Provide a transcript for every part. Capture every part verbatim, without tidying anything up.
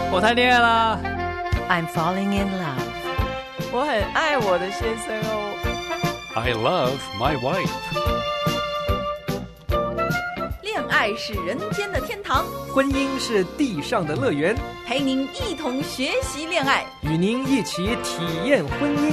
我谈恋爱啦。 I'm falling in love. 我很爱我的先生哦。 I love my wife. 恋爱是人间的天堂， 婚姻是地上的乐园， 陪您一同学习恋爱， 与您一起体验婚姻。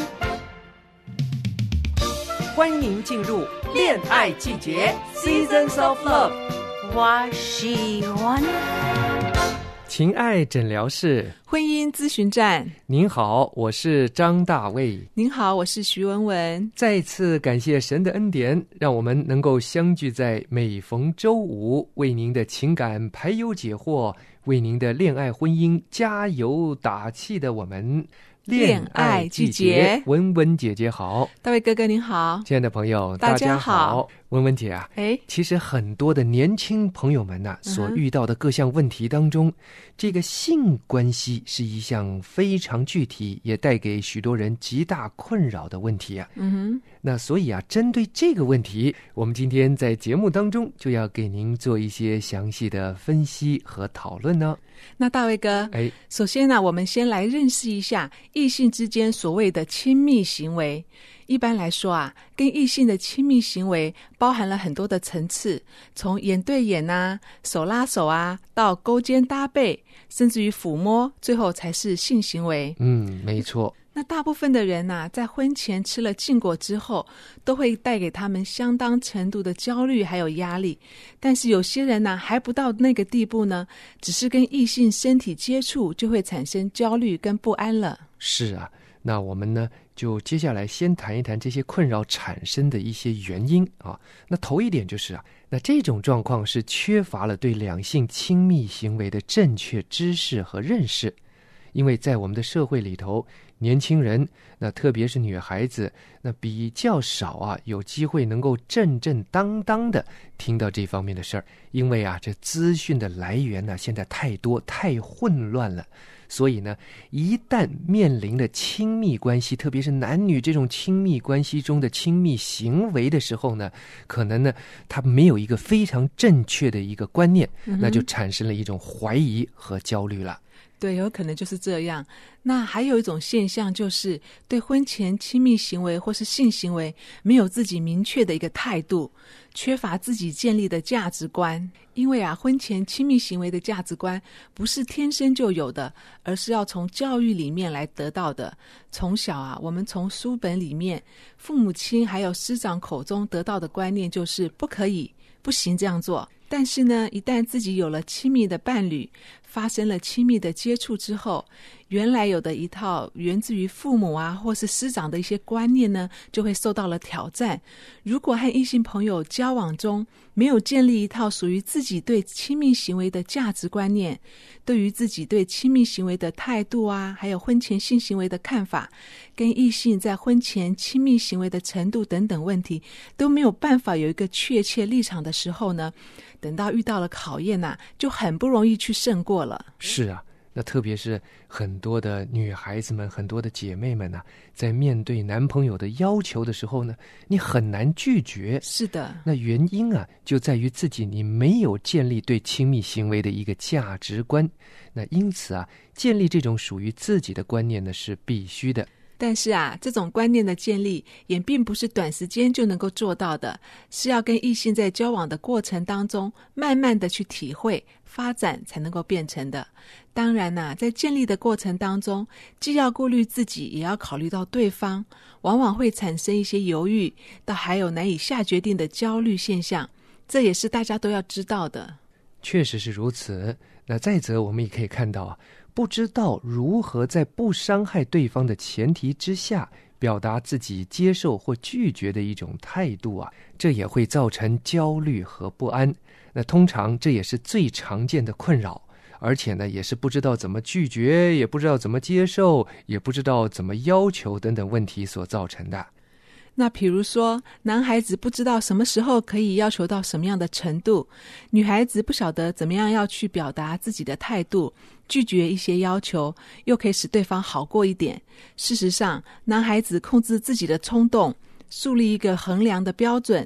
欢迎进入恋爱季节 Seasons of Love。 我喜欢情爱诊疗室， 婚姻咨询站。 您好，我是张大卫。 您好，我是徐文文。 再次感谢神的恩典，让我们能够相聚在每逢周五，为您的情感排忧解惑，为您的恋爱婚姻加油打气的我们恋爱季节。 文文姐姐好。 大卫哥哥您好。 亲爱的朋友大家好。 大家好。文文姐啊， 哎， 其实很多的年轻朋友们呐、啊，所遇到的各项问题当中、嗯、这个性关系是一项非常具体也带给许多人极大困扰的问题啊。 嗯哼， 那所以啊，针对这个问题，我们今天在节目当中就要给您做一些详细的分析和讨论呢。 那大卫哥， 哎， 首先呢，我们先来认识一下异性之间所谓的亲密行为。一般来说啊，跟异性的亲密行为包含了很多的层次，从眼对眼啊、手拉手啊，到勾肩搭背，甚至于抚摸，最后才是性行为。 嗯，没错。 那大部分的人啊，在婚前吃了禁果之后，都会带给他们相当程度的焦虑还有压力。但是有些人呢、啊，还不到那个地步呢，只是跟异性身体接触就会产生焦虑跟不安了。 是啊，那我们呢，就接下来先谈一谈这些困扰产生的一些原因啊。那头一点就是啊，那这种状况是缺乏了对两性亲密行为的正确知识和认识。因为在我们的社会里头，年轻人，那特别是女孩子，那比较少啊有机会能够正正当当的听到这方面的事儿。因为啊，这资讯的来源呢、啊，现在太多太混乱了。所以呢，一旦面临了亲密关系，特别是男女这种亲密关系中的亲密行为的时候呢，可能呢，他没有一个非常正确的一个观念，嗯、那就产生了一种怀疑和焦虑了。 对，有可能就是这样。那还有一种现象，就是对婚前亲密行为或是性行为没有自己明确的一个态度，缺乏自己建立的价值观。因为啊，婚前亲密行为的价值观不是天生就有的，而是要从教育里面来得到的。从小啊，我们从书本里面、父母亲还有师长口中得到的观念就是不可以、不行这样做。但是呢，一旦自己有了亲密的伴侣，发生了亲密的接触之后，原来有的一套源自于父母啊或是师长的一些观念呢，就会受到了挑战。如果和异性朋友交往中没有建立一套属于自己对亲密行为的价值观念，对于自己对亲密行为的态度啊，还有婚前性行为的看法，跟异性在婚前亲密行为的程度等等问题都没有办法有一个确切立场的时候呢，等到遇到了考验啊，就很不容易去胜过了。 是啊，那特别是很多的女孩子们，很多的姐妹们呢、啊，在面对男朋友的要求的时候呢，你很难拒绝。 是的， 那原因啊，就在于自己你没有建立对亲密行为的一个价值观。那因此啊，建立这种属于自己的观念呢，是必须的。 但是啊，这种观念的建立也并不是短时间就能够做到的，是要跟异性在交往的过程当中慢慢的去体会发展才能够变成的。当然啊，在建立的过程当中，既要顾虑自己，也要考虑到对方，往往会产生一些犹豫，到还有难以下决定的焦虑现象，这也是大家都要知道的。 确实是如此。那再则我们也可以看到啊，不知道如何在不伤害对方的前提之下表达自己接受或拒绝的一种态度啊，这也会造成焦虑和不安。那通常这也是最常见的困扰，而且呢，也是不知道怎么拒绝，也不知道怎么接受，也不知道怎么要求等等问题所造成的。 那比如说，男孩子不知道什么时候可以要求到什么样的程度，女孩子不晓得怎么样要去表达自己的态度，拒绝一些要求，又可以使对方好过一点。事实上，男孩子控制自己的冲动，树立一个衡量的标准，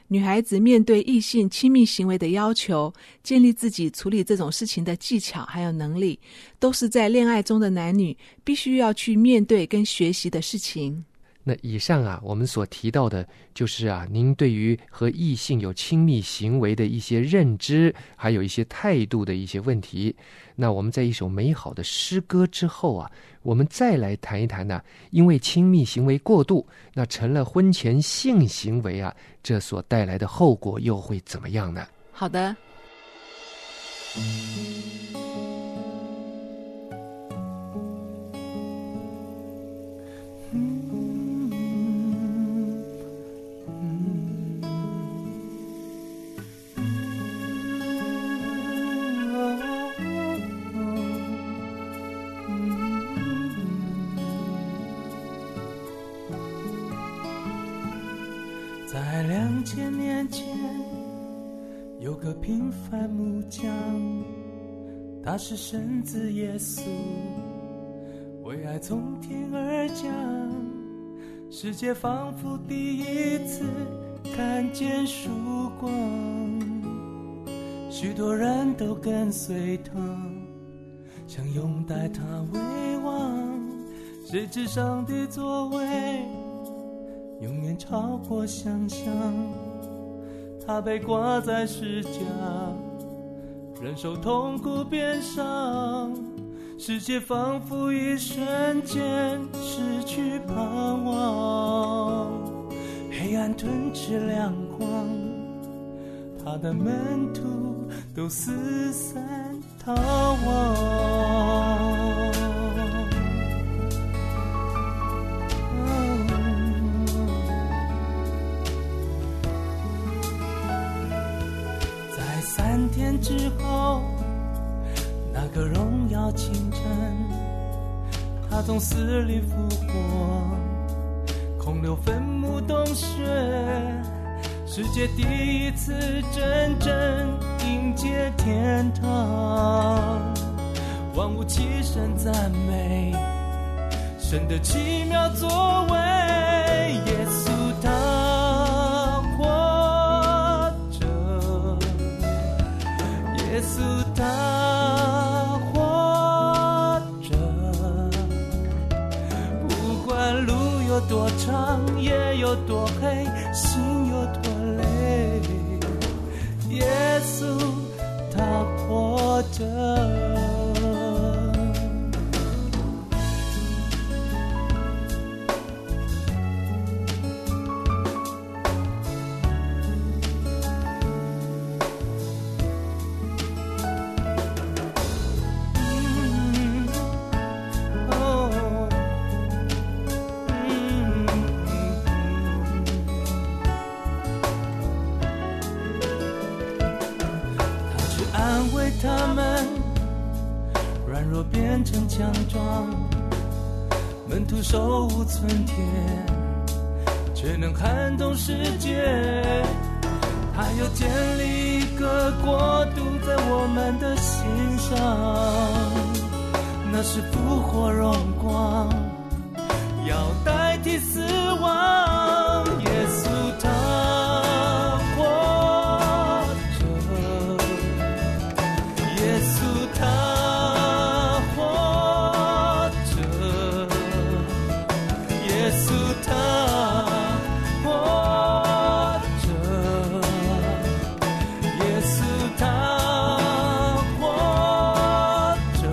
女孩子面对异性亲密行为的要求，建立自己处理这种事情的技巧还有能力，都是在恋爱中的男女必须要去面对跟学习的事情。 那以上啊，我们所提到的就是啊，您对于和异性有亲密行为的一些认知，还有一些态度的一些问题。那我们在一首美好的诗歌之后啊，我们再来谈一谈呢、啊，因为亲密行为过度，那成了婚前性行为啊，这所带来的后果又会怎么样呢？ 好的。 在两千年前，有个平凡木匠，他是神子耶稣，为爱从天而降。世界仿佛第一次看见曙光，许多人都跟随他，想拥戴他为王。谁知上帝作为永远超过想象，他被挂在十架，忍受痛苦变伤，世界仿佛一瞬间失去盼望，黑暗吞噬亮光，他的门徒都四散逃亡。三天之后，那个荣耀清晨，他从死里复活，空留坟墓洞穴，世界第一次真正迎接天堂，万物齐声赞美神的奇妙作为。耶稣他活着，耶稣他活着，不管路有多长，夜有多黑，心有多累，耶稣他活着。他们软弱变成强壮，门徒手无寸铁，却能撼动世界。他又建立一个国度在我们的心上，那是复活荣光，要代替死亡。耶稣他活着，耶稣他活着，耶稣他活着，耶稣他活着，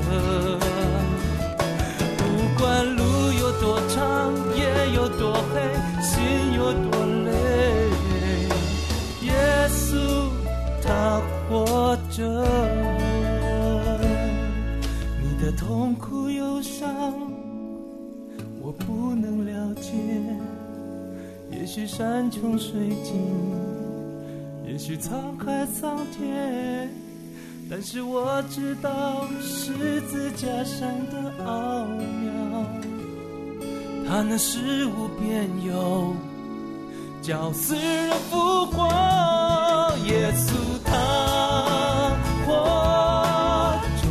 不管路有多长，夜有多黑，心有多累，耶稣他活着。你的痛苦忧伤我不能了解，也许山穷水尽，也许沧海桑田，但是我知道十字架上的奥妙，它能使无边有，叫死人复活。耶稣他活着，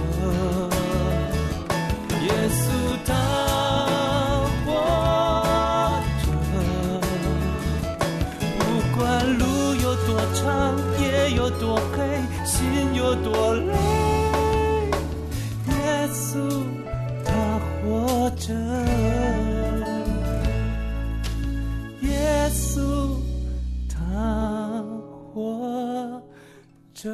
耶稣他活着，不管路有有多累，耶稣他活着，耶稣他活着。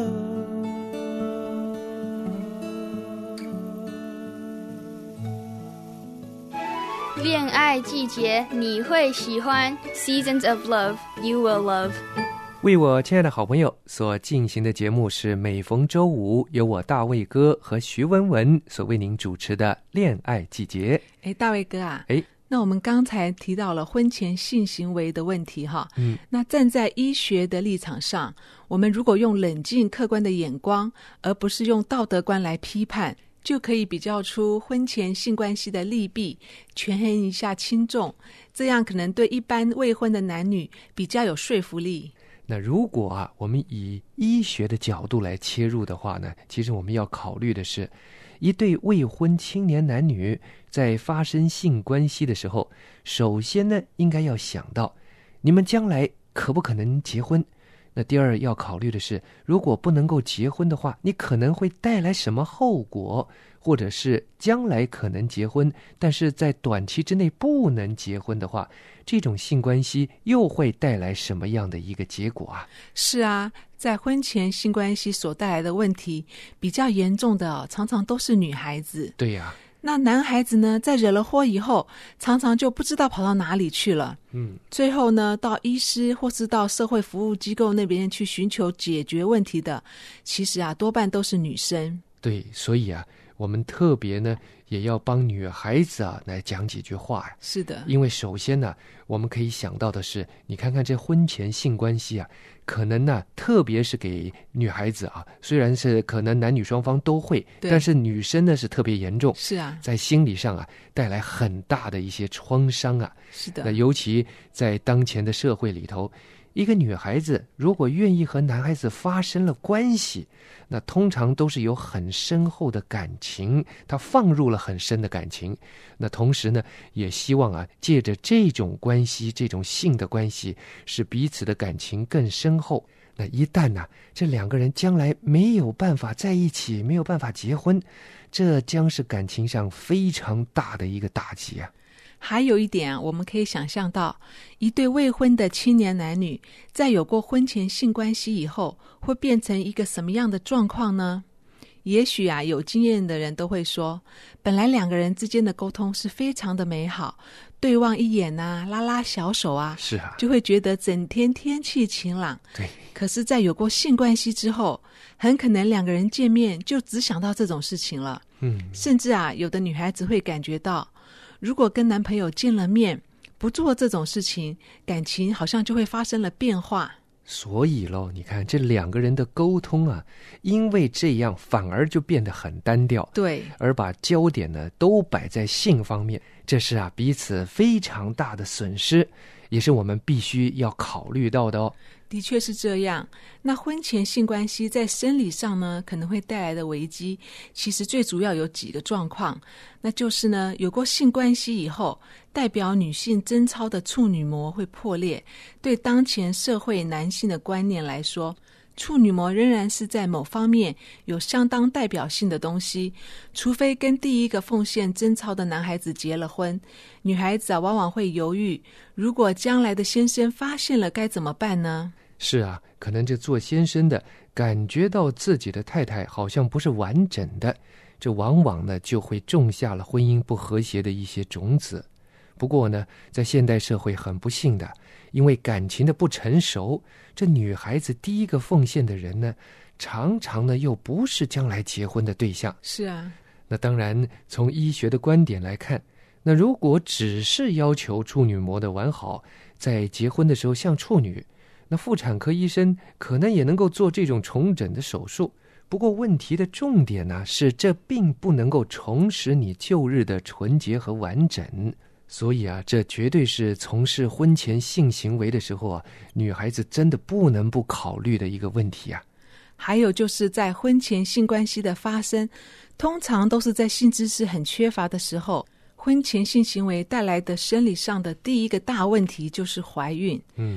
恋爱季节你会喜欢 Seasons of Love You Will Love。 为我亲爱的好朋友所进行的节目是每逢周五由我大卫哥和徐文文所为您主持的恋爱季节。 哎，大卫哥啊， 哎， 那我们刚才提到了婚前性行为的问题哈， 嗯， 那站在医学的立场上，我们如果用冷静客观的眼光，而不是用道德观来批判，就可以比较出婚前性关系的利弊，权衡一下轻重，这样可能对一般未婚的男女比较有说服力。 那如果啊，我们以医学的角度来切入的话呢，其实我们要考虑的是，一对未婚青年男女在发生性关系的时候，首先呢，应该要想到，你们将来可不可能结婚？那第二要考虑的是，如果不能够结婚的话，你可能会带来什么后果？或者是将来可能结婚，但是在短期之内不能结婚的话，这种性关系又会带来什么样的一个结果啊？ 是啊，在婚前性关系所带来的问题比较严重的、哦、常常都是女孩子。 对呀、啊， 那男孩子呢，在惹了祸以后，常常就不知道跑到哪里去了。 嗯， 最后呢，到医师或是到社会服务机构那边去寻求解决问题的，其实啊，多半都是女生。 对，所以啊，我们特别呢，也要帮女孩子啊来讲几句话呀。 是的， 因为首先呢，我们可以想到的是，你看看这婚前性关系啊，可能呢，特别是给女孩子啊，虽然是可能男女双方都会，但是女生呢是特别严重， 是啊， 在心理上啊带来很大的一些创伤啊。 是的， 那尤其在当前的社会里头，一个女孩子如果愿意和男孩子发生了关系，那通常都是有很深厚的感情，她放入了很深的感情。那同时呢，也希望啊，借着这种关系，这种性的关系，使彼此的感情更深厚。那一旦呢、啊，这两个人将来没有办法在一起，没有办法结婚，这将是感情上非常大的一个打击啊。 还有一点啊，我们可以想象到，一对未婚的青年男女在有过婚前性关系以后，会变成一个什么样的状况呢？也许啊，有经验的人都会说，本来两个人之间的沟通是非常的美好，对望一眼啊，拉拉小手啊， 是啊， 就会觉得整天天气晴朗。 对， 可是在有过性关系之后，很可能两个人见面就只想到这种事情了。 嗯， 甚至啊，有的女孩子会感觉到，如果跟男朋友见了面，不做这种事情，感情好像就会发生了变化。 所以咯，你看这两个人的沟通啊，因为这样反而就变得很单调， 对， 而把焦点呢都摆在性方面，这是啊彼此非常大的损失，也是我们必须要考虑到的哦。 的确是这样。那婚前性关系在生理上呢，可能会带来的危机，其实最主要有几个状况，那就是呢，有过性关系以后，代表女性贞操的处女膜会破裂。对当前社会男性的观念来说，处女膜仍然是在某方面有相当代表性的东西，除非跟第一个奉献贞操的男孩子结了婚，女孩子啊往往会犹豫，如果将来的先生发现了该怎么办呢？ 是啊，可能这做先生的感觉到自己的太太好像不是完整的，这往往呢就会种下了婚姻不和谐的一些种子。不过呢，在现代社会很不幸的，因为感情的不成熟，这女孩子第一个奉献的人呢，常常呢又不是将来结婚的对象。 是啊， 那当然从医学的观点来看，那如果只是要求处女膜的完好，在结婚的时候像处女，那妇产科医生可能也能够做这种重整的手术。不过问题的重点呢，是这并不能够重拾你旧日的纯洁和完整。所以啊，这绝对是从事婚前性行为的时候啊，女孩子真的不能不考虑的一个问题啊。 还有就是在婚前性关系的发生，通常都是在性知识很缺乏的时候。婚前性行为带来的生理上的第一个大问题就是怀孕。 嗯，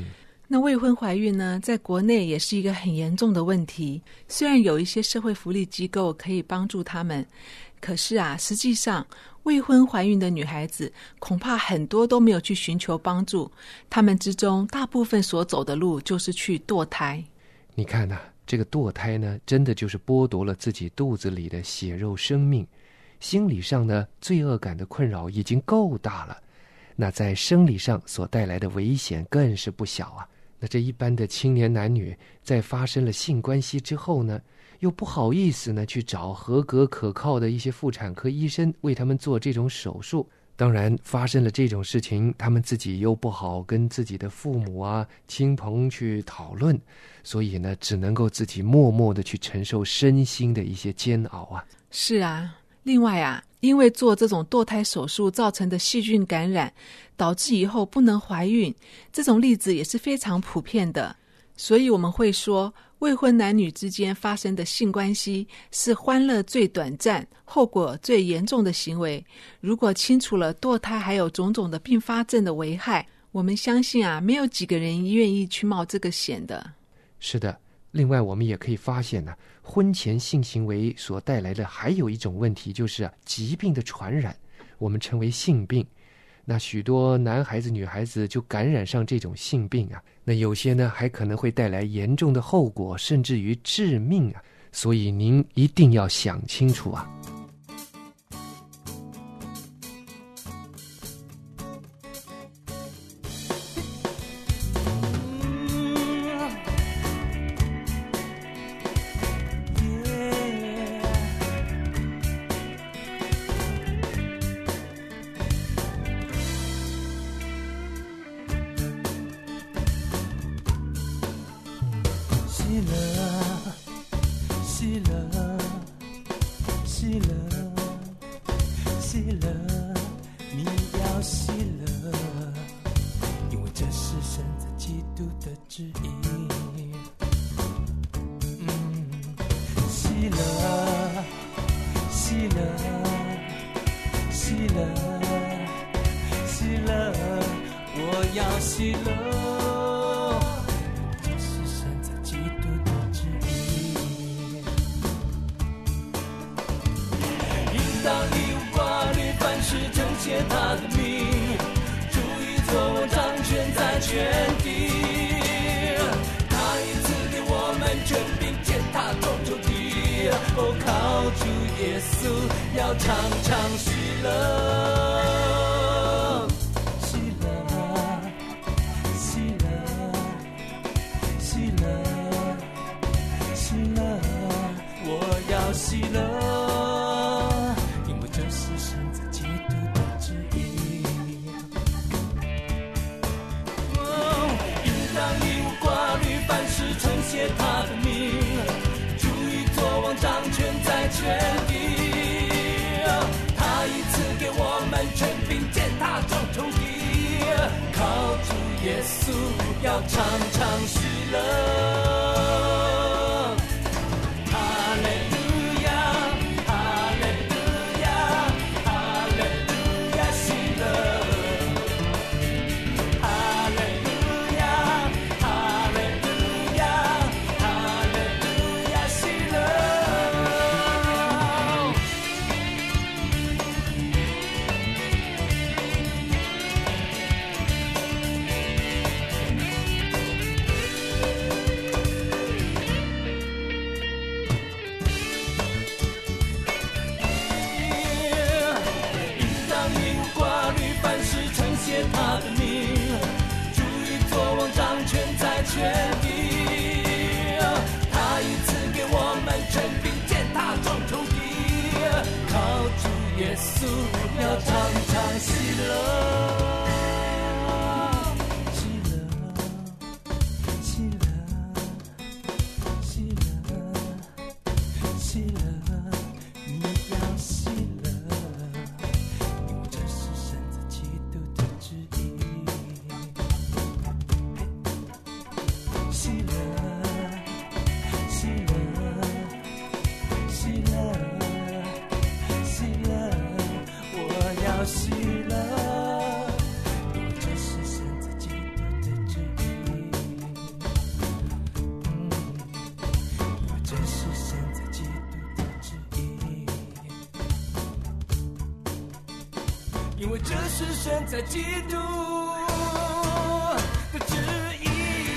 那未婚怀孕呢，在国内也是一个很严重的问题。虽然有一些社会福利机构可以帮助他们，可是啊，实际上未婚怀孕的女孩子恐怕很多都没有去寻求帮助，她们之中大部分所走的路就是去堕胎。 你看啊，这个堕胎呢，真的就是剥夺了自己肚子里的血肉生命，心理上呢，罪恶感的困扰已经够大了，那在生理上所带来的危险更是不小啊。那这一般的青年男女在发生了性关系之后呢，又不好意思呢去找合格可靠的一些妇产科医生为他们做这种手术。当然发生了这种事情，他们自己又不好跟自己的父母啊亲朋去讨论，所以呢只能够自己默默的去承受身心的一些煎熬啊。 是啊，另外啊，因为做这种堕胎手术造成的细菌感染，导致以后不能怀孕，这种例子也是非常普遍的。所以我们会说，未婚男女之间发生的性关系是欢乐最短暂、后果最严重的行为。如果清楚了堕胎还有种种的并发症的危害，我们相信啊，没有几个人愿意去冒这个险的。 是的，另外我们也可以发现呢、啊，婚前性行为所带来的还有一种问题，就是啊，疾病的传染，我们称为性病。那许多男孩子女孩子就感染上这种性病啊，那有些呢还可能会带来严重的后果，甚至于致命啊，所以您一定要想清楚啊。 要常常喜乐，哈利路亚，哈利路亚，哈利路亚喜乐，哈利路亚，哈利路亚，哈利路亚喜乐。他的名，主与作王掌权在全地，他已赐给我们权柄，践踏众仇敌，靠主耶稣要常常喜乐。 因为这是神在基督的旨意。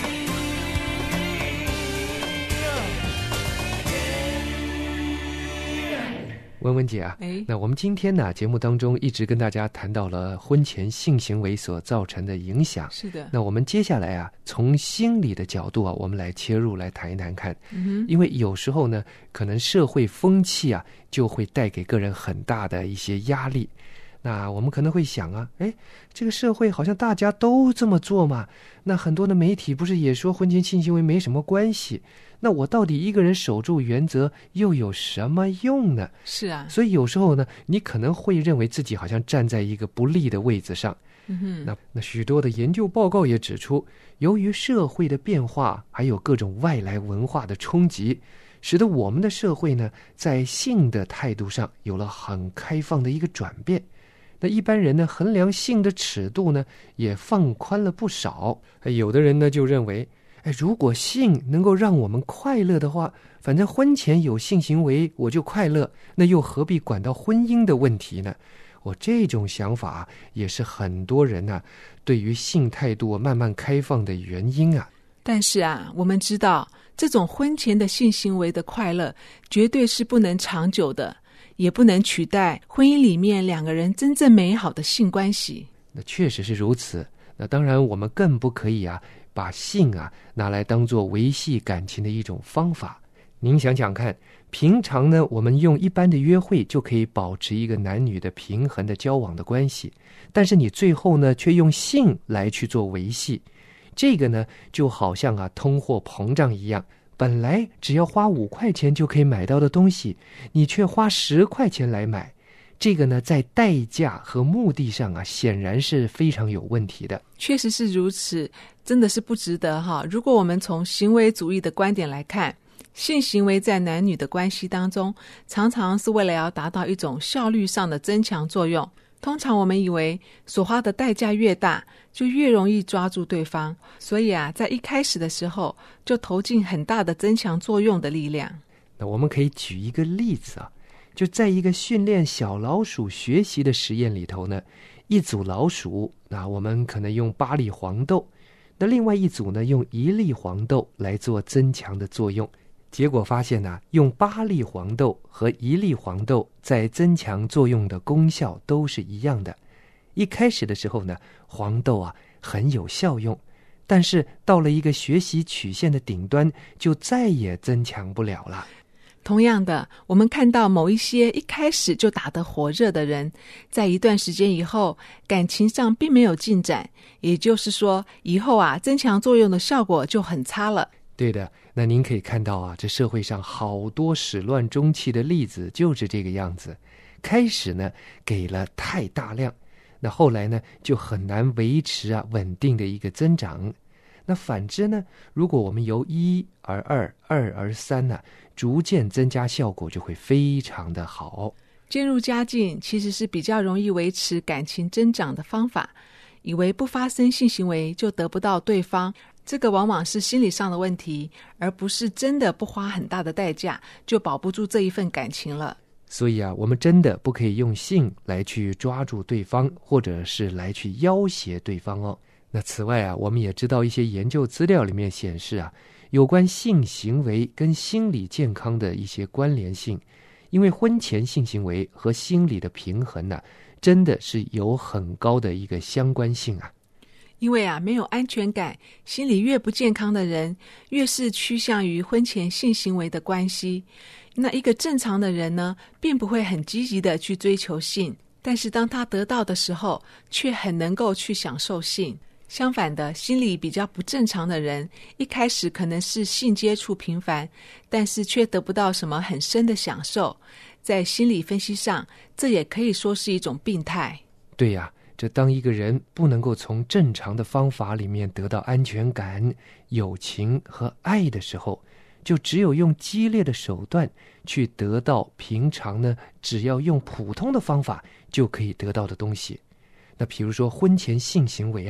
文文姐啊， 哎， 那我们今天呢节目当中一直跟大家谈到了婚前性行为所造成的影响。 是的， 那我们接下来啊，从心理的角度啊，我们来切入来谈一谈看。 嗯哼， 因为有时候呢，可能社会风气啊，就会带给个人很大的一些压力。那我们可能会想啊，哎，这个社会好像大家都这么做嘛，那很多的媒体不是也说婚前性行为没什么关系？那我到底一个人守住原则又有什么用呢？ 是啊， 所以有时候呢，你可能会认为自己好像站在一个不利的位置上。 嗯哼， 那那许多的研究报告也指出，由于社会的变化，还有各种外来文化的冲击，使得我们的社会呢，在性的态度上有了很开放的一个转变。那一般人呢，衡量性的尺度呢，也放宽了不少。有的人呢，就认为，哎，如果性能够让我们快乐的话，反正婚前有性行为我就快乐，那又何必管到婚姻的问题呢？我这种想法也是很多人啊对于性态度慢慢开放的原因啊。 但是啊，我们知道这种婚前的性行为的快乐绝对是不能长久的，也不能取代婚姻里面两个人真正美好的性关系。 那确实是如此。那当然我们更不可以啊把性啊拿来当作维系感情的一种方法。您想想看，平常呢我们用一般的约会就可以保持一个男女的平衡的交往的关系，但是你最后呢却用性来去做维系，这个呢就好像啊通货膨胀一样，本来只要花五块钱就可以买到的东西，你却花十块钱来买，这个呢在代价和目的上啊显然是非常有问题的。 确实是如此，真的是不值得哈。如果我们从行为主义的观点来看，性行为在男女的关系当中常常是为了要达到一种效率上的增强作用。通常我们以为所花的代价越大就越容易抓住对方，所以啊在一开始的时候就投进很大的增强作用的力量。 那我们可以举一个例子啊，就在一个训练小老鼠学习的实验里头呢，一组老鼠，那我们可能用八粒黄豆，那另外一组呢用一粒黄豆来做增强的作用。结果发现呢、啊，用八粒黄豆和一粒黄豆在增强作用的功效都是一样的。一开始的时候呢，黄豆啊很有效用，但是到了一个学习曲线的顶端，就再也增强不了了。 同样的，我们看到某一些一开始就打得火热的人，在一段时间以后，感情上并没有进展，也就是说，以后啊，增强作用的效果就很差了。 对的，那您可以看到啊，这社会上好多始乱终弃的例子就是这个样子。开始呢，给了太大量，那后来呢，就很难维持啊稳定的一个增长。那反之呢，如果我们由一而二，二而三呢、啊，逐渐增加，效果就会非常的好。 渐入佳境其实是比较容易维持感情增长的方法，以为不发生性行为就得不到对方，这个往往是心理上的问题，而不是真的不花很大的代价就保不住这一份感情了。 所以啊，我们真的不可以用性来去抓住对方，或者是来去要挟对方哦。那此外啊，我们也知道一些研究资料里面显示啊，有关性行为跟心理健康的一些关联性，因为婚前性行为和心理的平衡呢、啊，真的是有很高的一个相关性啊。 因为啊，没有安全感，心理越不健康的人，越是趋向于婚前性行为的关系。那一个正常的人呢，并不会很积极的去追求性，但是当他得到的时候，却很能够去享受性。相反的，心理比较不正常的人，一开始可能是性接触频繁，但是却得不到什么很深的享受。在心理分析上，这也可以说是一种病态。 对呀、啊，这当一个人不能够从正常的方法里面得到安全感、友情和爱的时候，就只有用激烈的手段去得到平常呢只要用普通的方法就可以得到的东西。那比如说婚前性行为啊，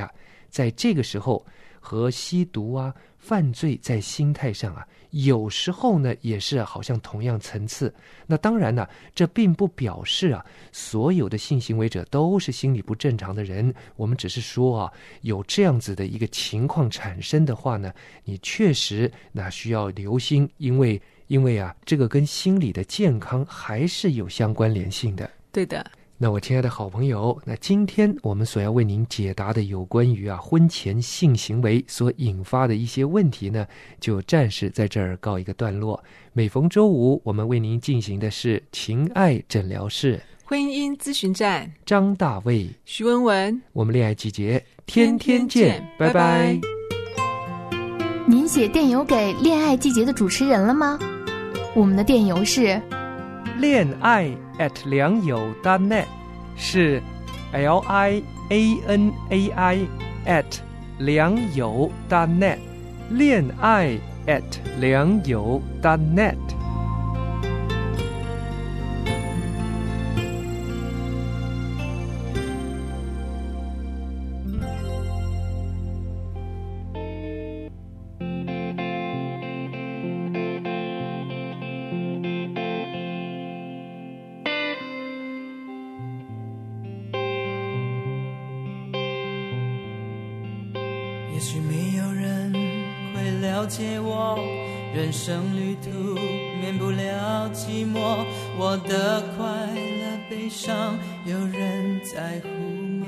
在这个时候和吸毒啊、犯罪在心态上啊，有时候呢也是好像同样层次。那当然呢，这并不表示啊所有的性行为者都是心理不正常的人。我们只是说啊，有这样子的一个情况产生的话呢，你确实那需要留心，因为因为啊这个跟心理的健康还是有相关联性的。 对的。 那我亲爱的好朋友，那今天我们所要为您解答的有关于啊婚前性行为所引发的一些问题呢，就暂时在这儿告一个段落。每逢周五我们为您进行的是情爱诊疗室婚姻咨询站， 张大卫、 徐文文， 我们恋爱季节天天见，拜拜。 您写电邮给恋爱季节的主持人了吗？我们的电邮是恋爱 at 良友 .net， 是 L I A N A I at 良友 .net， 恋爱 at 良友 .net。 也许没有人会了解我，人生旅途免不了寂寞，我的快乐悲伤有人在乎吗？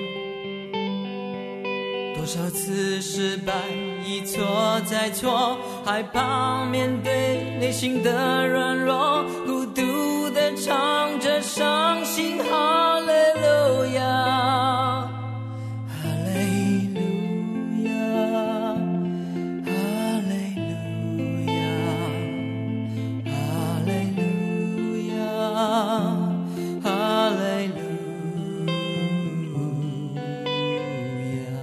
多少次失败一错再错，害怕面对内心的软弱，孤独地唱着伤心哈利路亚，哈利路亚，哈利路亚，哈利路亚，哈利路亚。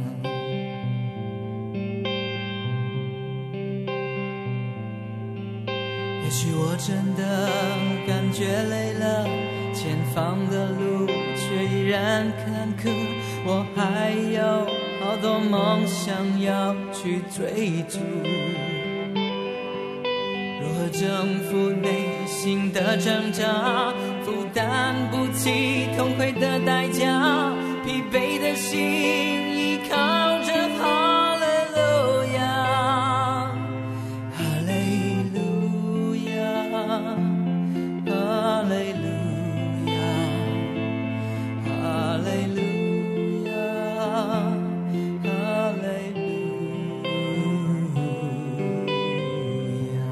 也许我真的感觉累了，前方的路却依然坎坷，我还有好多梦想要去追逐。如何征服内心的挣扎，负担不起痛悔的代价，疲惫的心依靠着哈利路亚，哈利路亚，哈利路亚，哈利路亚，哈利路亚。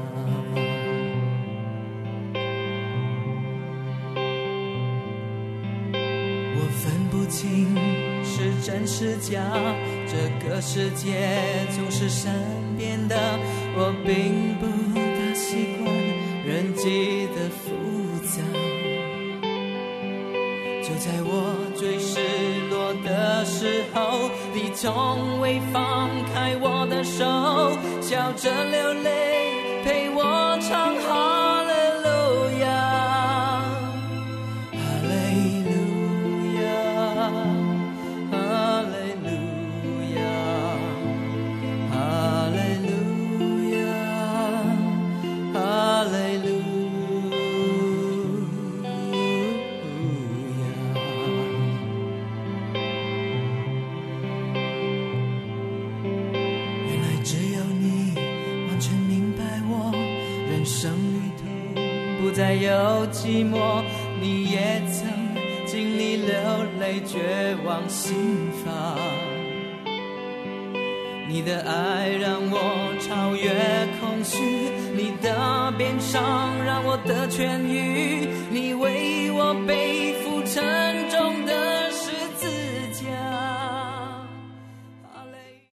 我分不清是真是假，这个世界总是善变的，我并不大习惯人际的复杂。就在我最失落的时候，你从未放开我的手，笑着流泪陪我唱哈利路亚，哈利路亚，哈利路亚，哈利路亚，哈利路亚。原来只有你完全明白我，人生旅途不再有寂寞，你也曾经历流泪绝望心乏，你的爱让我超越空虚，你的鞭伤让我得痊愈，你为我背